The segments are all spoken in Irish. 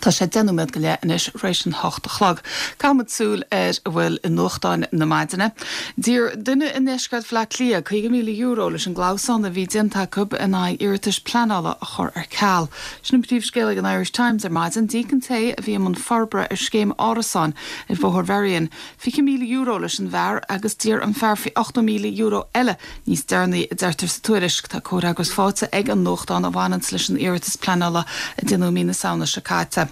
Tá sé denúmed go le inis rééis an 8 chlog. Cámad súil bhfuil in nuachtáin na maidine. Dír duine in neiscad fle lia €2,000,000 leis an gláán a bhí dinta cub in iiritas planála a chur ar cáil. Sin na scéala an Irish Times ar maidin dícan té a bhí an farbre ar scéim árasán i bhór bherian. €5,000,000 leis an bhar agus dír an fearfi €8,000,000 eile níos dearnaí a deirtar sa tuairisc tá córa agus fáte ag an nuachtáin a bhhainans leis an iiritas planála a duine mí na saona se cáite.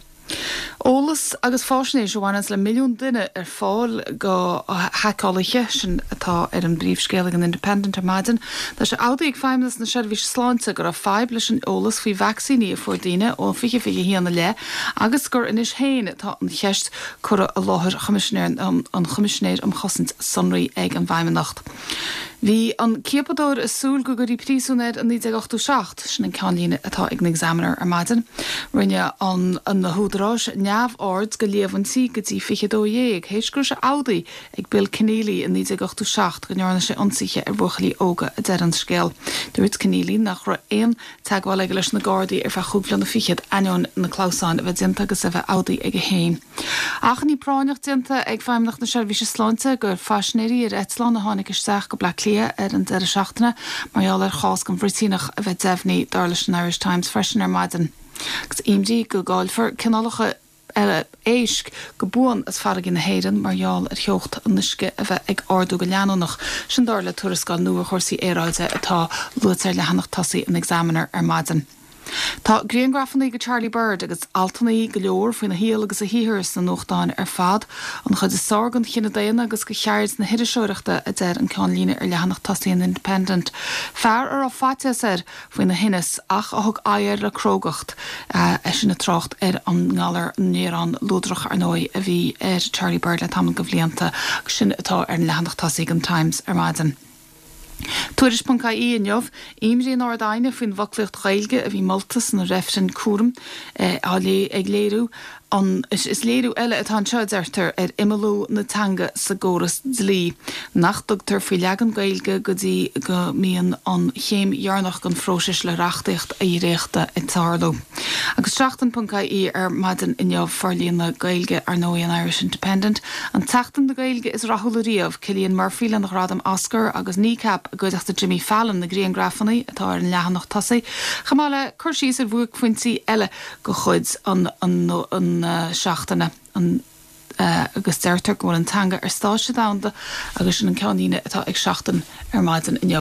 Ólas agus fásnééis bhhanas le milliún duine ar fáil go heáiche sin atá ar an bríomhscéala an Independent ar maidin, Tá sé ádaí ag feimnas na seirbhís sláinte gur a feib leis an ólas faoi vaccíní a fuairdaine ó fiche híanana le, agus gur inis héin tá an cheist chur a láthir an chumisnéir am chosint sonraí ag an bhaimimenacht. Bhí an ceapadóir is súil go gurí prísúnéid an 1987 sin an ceanlíne atá ag an examiner ar maidin. Rinne an na húdarráis neamh ord go léomhantí gotí fichedóhéag, héisgur se ádaí ag bil Keneally in 1987 go nearna sé ansaithe ar bhuachalí óga a deir an scéal. Dúirt Keneally nach ra éon teagháil ag leis na Gardaí ar feadh chúpla na fichiad aineoin na cláusáin a bheith dinta agus a bheith ádaí ag a héin. Achan ní práineach dinta ag feimnach na seirbhíse sláinte gur faisnéirí ar Eitleán na tháinig isteach go bla ar an deire seachtaine, mar ar chás go bhritínach a bheith defhnaí dar leis an Irish Times freisin ar maidin. Gus imdí go gáilfar cineálacha éisc go buan as faragin na héireann marall ar theocht an nuisce a bheith ag ardú go leanúnach sin dar le tuarascáil nua chósaí éráide atá luatar le hanach tosaí an examiner ar maidin. Tá gréangrafannaí go Charlie Bird agus altannaí go leor faoin na híal agus a híhirs na nuachtáin ar fad an chud is sorgan chinna daana agus go cheird na hiidirseireachta a deir an ceanlíne ar lehanach tosaí an Independent. Fear ar á fáteas ar faoin na hinnis ach a thug air le crógacht sin na trocht ar an ngálar nérán lúdrach ar nói a bhí ar Charlie Bird le tam go bhblianta agus sin atá ar an lehanach tosaí an Times ar maidin. Tuairis.caí in jobh, imrí an ordaine faoin bhaclaocht gailge a bhí moltas na réifsin cuaram ag léirú is léirú eile atá seoirtar ar imalú natanga sa góras dlí. Nachtugtar faoi leagan gailge go dtí go mííon an chéim dhearnach gan fróisis le reachtaocht a réachta i tarlú. Agus 7.caí ar maidin in jobh farlíon na gailge ar nó an Irish Independent. An teachtan na gailge is rahularíomh Cillian Murphy le nach radam Oscar agus nícap a goideachta Jimmy Fallon na gréangrafannaí atá ar an lehanach tosaí. Chamála chuirsí ar bhuaig foiintí eile go chuid an seachtainna agus deirtar go bhfuil an tanga ar stáise damda agus sin an ceanníine atá ag seachtain ar maidin in